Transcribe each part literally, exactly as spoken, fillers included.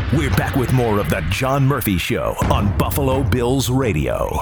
We're back with more of the John Murphy Show on Buffalo Bills Radio.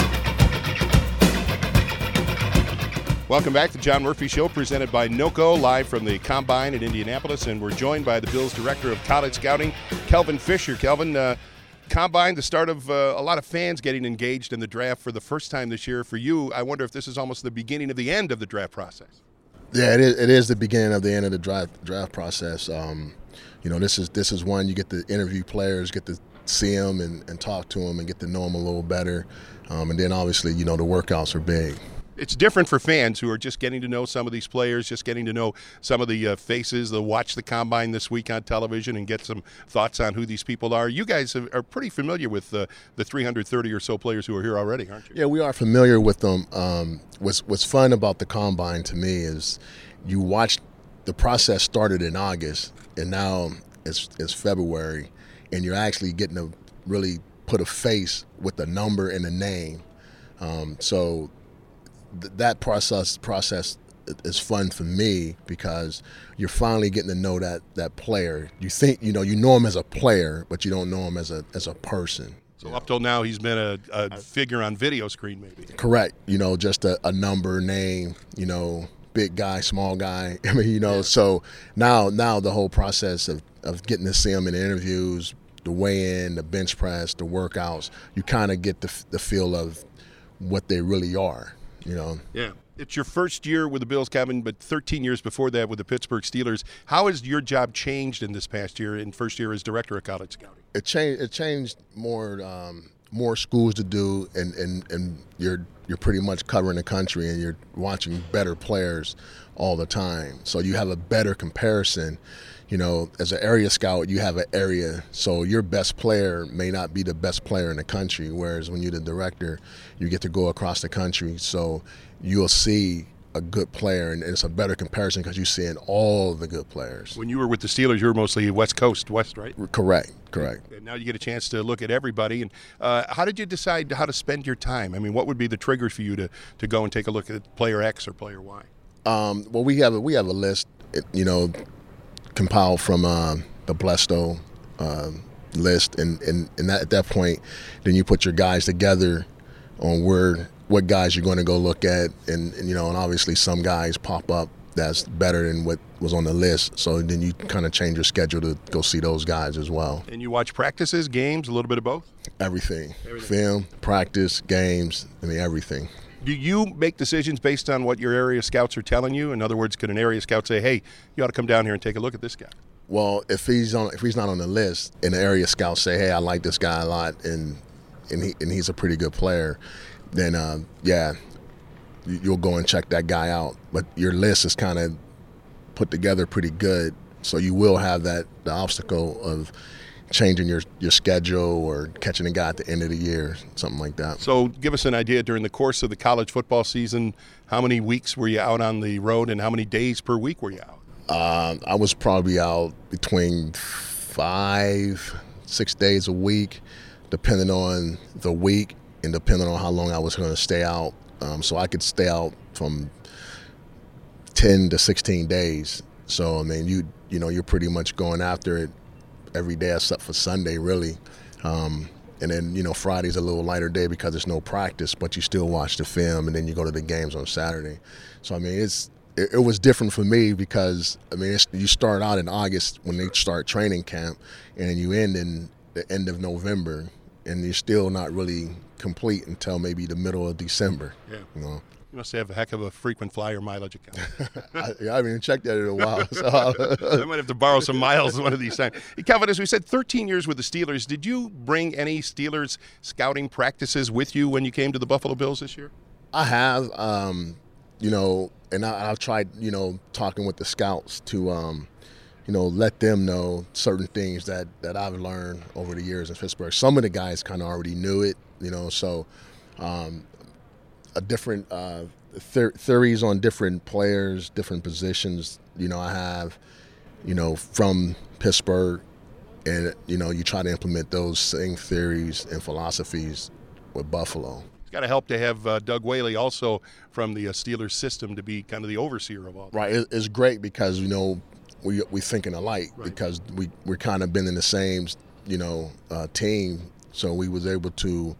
Welcome back to John Murphy Show, presented by NOCO, live from the Combine in Indianapolis, and we're joined by the Bills Director of College Scouting, Kelvin Fisher. Kelvin, uh, Combine, the start of uh, a lot of fans getting engaged in the draft for the first time this year. For you, I wonder if this is almost the beginning of the end of the draft process. Yeah, it is, it is the beginning of the end of the draft draft process. Um, you know, this is this is one you get to interview players, get to see them and, and talk to them and get to know them a little better. Um, and then obviously, you know, the workouts are big. It's different for fans who are just getting to know some of these players, just getting to know some of the uh, faces. They'll watch the Combine this week on television and get some thoughts on who these people are. You guys are pretty familiar with uh, the three hundred thirty or so players who are here already, aren't you? Yeah, we are familiar with them. Um, what's, what's fun about the Combine to me is you watch the process started in August, and now it's, it's February, and you're actually getting to really put a face with a number and a name. Um, so th- that process process is fun for me because you're finally getting to know that that player. You think you know you know him as a player, but you don't know him as a as a person. So up till now, he's been a, a figure on video screen, maybe. Correct. You know, just a, a number, name. You know, big guy, small guy. I mean, you know. Yeah. So now, now the whole process of, of getting to see him in interviews, the weigh-in, the bench press, the workouts, you kind of get the the feel of what they really are. You know. Yeah. It's your first year with the Bills, Kevin, but thirteen years before that with the Pittsburgh Steelers. How has your job changed in this past year, in first year as director of college scouting? It changed. It changed more, um, more schools to do, and, and, and you're you're pretty much covering the country, and you're watching better players all the time. So you have a better comparison. You know, as an area scout, you have an area, so your best player may not be the best player in the country, whereas when you're the director, you get to go across the country, so you'll see a good player, and it's a better comparison because you're seeing all the good players. When you were with the Steelers, you were mostly West Coast, West, right? Correct, correct. And now you get a chance to look at everybody. And uh, how did you decide how to spend your time? I mean, what would be the trigger for you to, to go and take a look at player X or player Y? Um, well, we have a, we have a list, you know, compiled from uh, the Blesto uh, list, and, and, and that, at that point, then you put your guys together on where what guys you're going to go look at, and, and you know, and obviously some guys pop up that's better than what was on the list, so then you kind of change your schedule to go see those guys as well. And you watch practices, games, a little bit of both? Everything. everything. Film, practice, games, I mean, everything. Do you make decisions based on what your area scouts are telling you? In other words, could an area scout say, hey, you ought to come down here and take a look at this guy? Well, if he's on, if he's not on the list, and the area scouts say, hey, I like this guy a lot, and and he and he's a pretty good player, then uh, yeah, you'll go and check that guy out. But your list is kind of put together pretty good, so you will have that the obstacle of changing your, your schedule or catching a guy at the end of the year, something like that. So give us an idea, during the course of the college football season, how many weeks were you out on the road, and how many days per week were you out? Uh, I was probably out between five, six days a week, depending on the week and depending on how long I was going to stay out. Um, so I could stay out from ten to sixteen days. So, I mean, you you know, you're pretty much going after it every day except for Sunday, really. Um, and then, you know, Friday's a little lighter day because there's no practice, but you still watch the film, and then you go to the games on Saturday. So, I mean, it's it, it was different for me because, I mean, it's, you start out in August when they start training camp, and then you end in the end of November, and you're still not really complete until maybe the middle of December. Yeah. You know? You must have a heck of a frequent flyer mileage account. I, I haven't even checked that in a while. So. I might have to borrow some miles one of these times. Hey, Kelvin, as we said, thirteen years with the Steelers. Did you bring any Steelers scouting practices with you when you came to the Buffalo Bills this year? I have, um, you know, and I, I've tried, you know, talking with the scouts to, um, you know, let them know certain things that, that I've learned over the years in Pittsburgh. Some of the guys kind of already knew it, you know, so um, a different uh, th- theories on different players, different positions, you know, I have, you know, from Pittsburgh, and, you know, you try to implement those same theories and philosophies with Buffalo. It's got to help to have uh, Doug Whaley also from the uh, Steelers system to be kind of the overseer of all that. Right, it, it's great because, you know, we we thinking alike, right. because we we're kind of been in the same you know, uh, team. So we was able to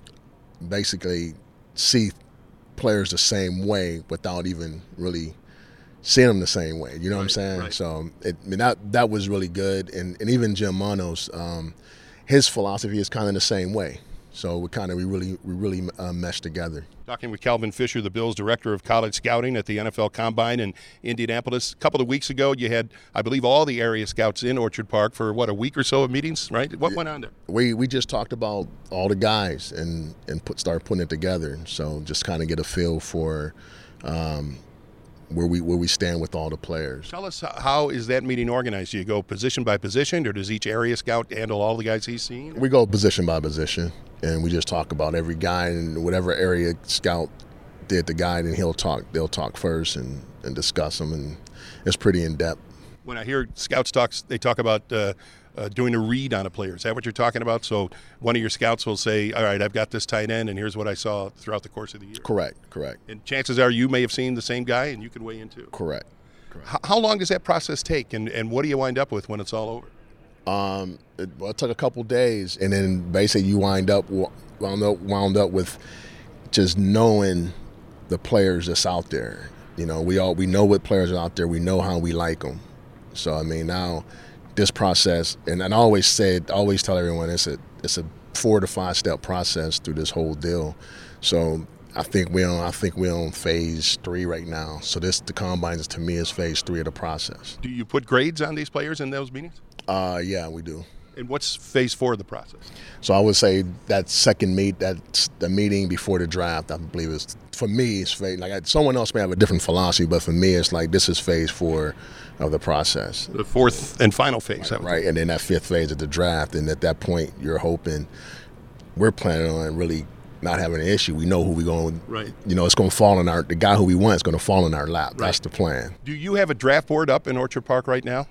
basically see players the same way without even really seeing them the same way. You know right, what I'm saying? Right. So it, I mean, that that was really good. And, and even Jim Manos, um, his philosophy is kind of the same way. So we kind of we really we really uh, meshed together. Talking with Kelvin Fisher, the Bills' director of college scouting at the N F L Combine in Indianapolis. A couple of weeks ago, you had, I believe, all the area scouts in Orchard Park for what, a week or so of meetings, right? What went on there? We we just talked about all the guys and and put start putting it together. So just kind of get a feel for um, where we where we stand with all the players. Tell us, how is that meeting organized? Do you go position by position, or does each area scout handle all the guys he's seen? We go position by position, and we just talk about every guy, and whatever area scout did the guide, and he'll talk. They'll talk first and, and discuss them, and it's pretty in depth. When I hear scouts talk, they talk about uh, uh, doing a read on a player. Is that what you're talking about? So one of your scouts will say, all right, I've got this tight end, and here's what I saw throughout the course of the year. Correct, correct. And chances are you may have seen the same guy, and you can weigh in too. Correct. correct. How, how long does that process take, and, and what do you wind up with when it's all over? Um, it, well, it took a couple days, and then basically you wind up wound up wound up with just knowing the players that's out there. You know, we all we know what players are out there. We know how we like them. So I mean, now this process, and, and I always said, I always tell everyone, it's a it's a four to five step process through this whole deal. So I think we on I think we're on phase three right now. So this the combines to me is phase three of the process. Do you put grades on these players in those meetings? Uh, yeah, we do. And what's phase four of the process? So I would say that second meet, that's the meeting before the draft, I believe is, for me, it's phase, like someone else may have a different philosophy, but for me, it's like this is phase four of the process. The fourth and final phase. Right, right. And then that fifth phase of the draft. And at that point, you're hoping, we're planning on really not having an issue. We know who we're going, right. You know, it's going to fall in our, the guy who we want is going to fall in our lap. Right. That's the plan. Do you have a draft board up in Orchard Park right now?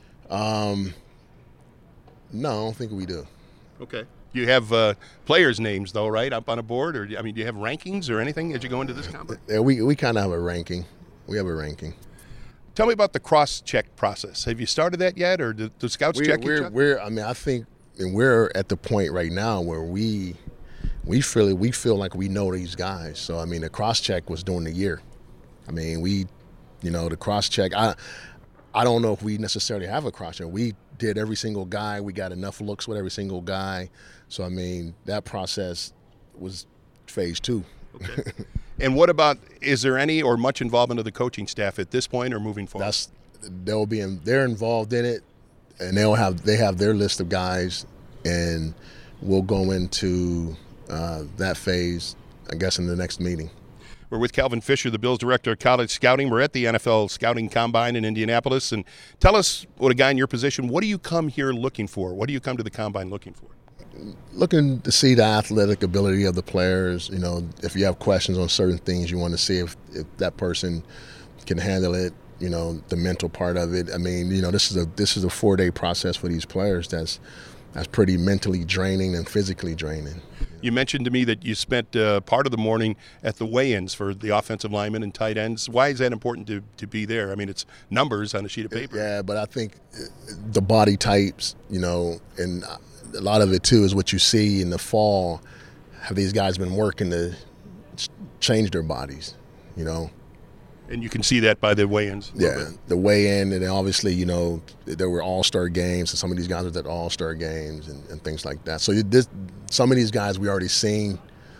Um, no, I don't think we do. Okay. You have uh, players' names, though, right, up on a board? Or, I mean, do you have rankings or anything as you go into this combine? Yeah, we, we kind of have a ranking. We have a ranking. Tell me about the cross-check process. Have you started that yet, or do, do scouts we're, check we're, each other? We're, I mean, I think and we're at the point right now where we we feel we feel like we know these guys. So, I mean, the cross-check was during the year. I mean, we, you know, the cross-check, I, I don't know if we necessarily have a cross-check. We did every single guy. We got enough looks with every single guy. So, I mean, that process was phase two. Okay. And what about, is there any or much involvement of the coaching staff at this point or moving forward? That's they'll be in, they're involved in it, and they'll have they have their list of guys, and we'll go into uh, that phase, I guess, in the next meeting. We're with Kelvin Fisher, the Bills director of college scouting. We're at the N F L Scouting Combine in Indianapolis. And tell us, what a guy in your position, what do you come here looking for? What do you come to the Combine looking for? Looking to see the athletic ability of the players. You know, if you have questions on certain things, you want to see if, if that person can handle it. You know, the mental part of it. I mean, you know, this is a this is a four day process for these players. That's that's pretty mentally draining and physically draining. You mentioned to me that you spent uh, part of the morning at the weigh-ins for the offensive linemen and tight ends. Why is that important to, to be there? I mean, it's numbers on a sheet of paper. Yeah, but I think the body types, you know, and a lot of it too is what you see in the fall. Have these guys been working to change their bodies, you know? And you can see that by the weigh-ins. Yeah, the weigh-in, and then obviously, you know, there were all-star games, and some of these guys were at all-star games and, and things like that. So this, some of these guys we already seen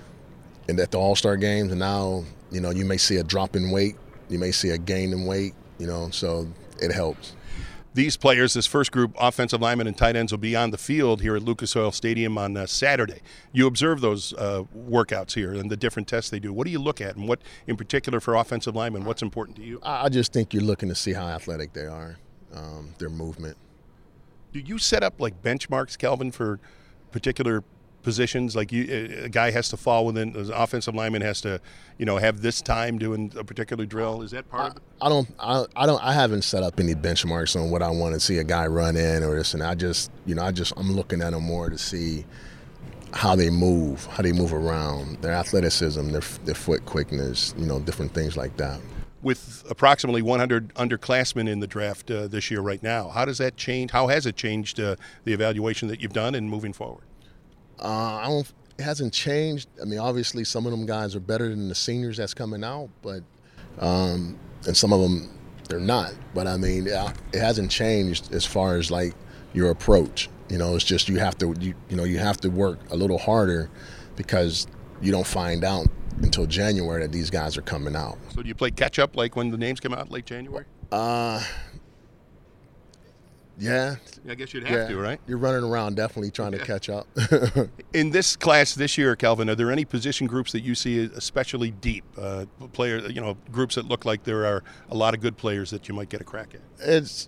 in at the all-star games, and now, you know, you may see a drop in weight, you may see a gain in weight, you know, so it helps. These players, this first group, offensive linemen and tight ends, will be on the field here at Lucas Oil Stadium on uh, Saturday. You observe those uh, workouts here and the different tests they do. What do you look at, and what, in particular, for offensive linemen, what's important to you? I just think you're looking to see how athletic they are, um, their movement. Do you set up like benchmarks, Kelvin, for particular positions? Like you, a guy has to fall within, an offensive lineman has to, you know, have this time doing a particular drill. Is that part I, of it? I don't, I, I don't, I haven't set up any benchmarks on what I want to see a guy run in or this, and I just, you know, I just, I'm looking at them more to see how they move, how they move around, their athleticism, their their foot quickness, you know, different things like that. with approximately one hundred underclassmen in the draft uh, this year right now. How does that change? How has it changed uh, the evaluation that you've done and moving forward? Uh, I don't. It hasn't changed. I mean, obviously, some of them guys are better than the seniors that's coming out, but um, and some of them they're not. But I mean, it hasn't changed as far as like your approach. You know, it's just you have to you, you know you have to work a little harder because you don't find out until January that these guys are coming out. So do you play catch up like when the names come out late January? Uh, yeah. I guess you'd have yeah. to, right? You're running around definitely trying to yeah. catch up. In this class this year, Kelvin, are there any position groups that you see especially deep? Uh, player, you know, groups that look like there are a lot of good players that you might get a crack at? It's.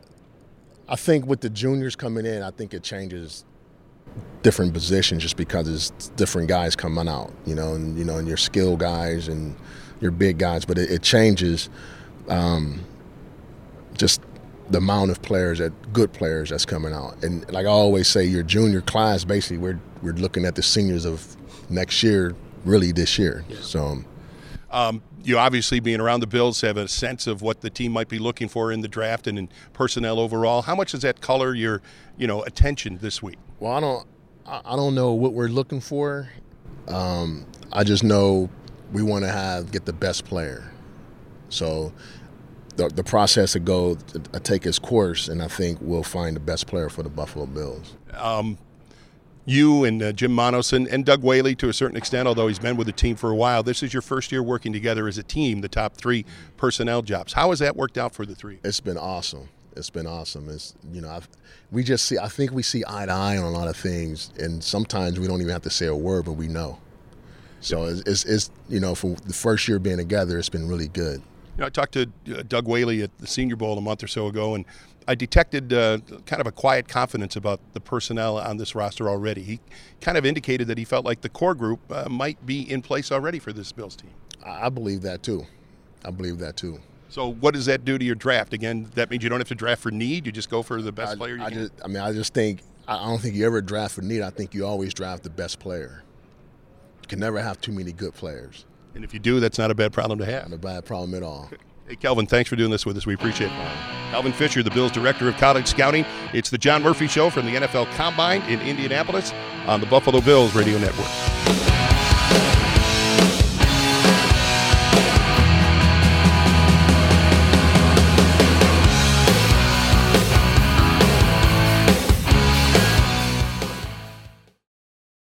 I think with the juniors coming in, I think it changes different positions just because it's different guys coming out, you know, and you know, and your skill guys and your big guys, but it, it changes um, just the amount of players that good players that's coming out. And like I always say, your junior class, basically, we're we're looking at the seniors of next year, really this year. Yeah. So. Um, you obviously, being around the Bills, have a sense of what the team might be looking for in the draft and in personnel overall. How much does that color your, you know, attention this week? Well, I don't, I don't know what we're looking for. Um, I just know we want to have get the best player. So the the process to go to take its course, and I think we'll find the best player for the Buffalo Bills. Um, You and uh, Jim Manos and, and Doug Whaley, to a certain extent, although he's been with the team for a while, this is your first year working together as a team, the top three personnel jobs. How has that worked out for the three? It's been awesome. It's been awesome. It's, you know, I've, we just see, I think we see eye to eye on a lot of things, and sometimes we don't even have to say a word, but we know. So it's, it's, it's you know, for the first year being together, it's been really good. You know, I talked to uh, Doug Whaley at the Senior Bowl a month or so ago, and I detected uh, kind of a quiet confidence about the personnel on this roster already. He kind of indicated that he felt like the core group uh, might be in place already for this Bills team. I believe that too. I believe that too. So what does that do to your draft? Again, that means you don't have to draft for need. You just go for the best I, player you I can. Just, I mean, I just think I don't think you ever draft for need. I think you always draft the best player. You can never have too many good players. And if you do, that's not a bad problem to have. Not a bad problem at all. Hey, Kelvin, thanks for doing this with us. We appreciate it. Kelvin Fisher, the Bills Director of College Scouting. It's the John Murphy Show from the N F L Combine in Indianapolis on the Buffalo Bills Radio Network.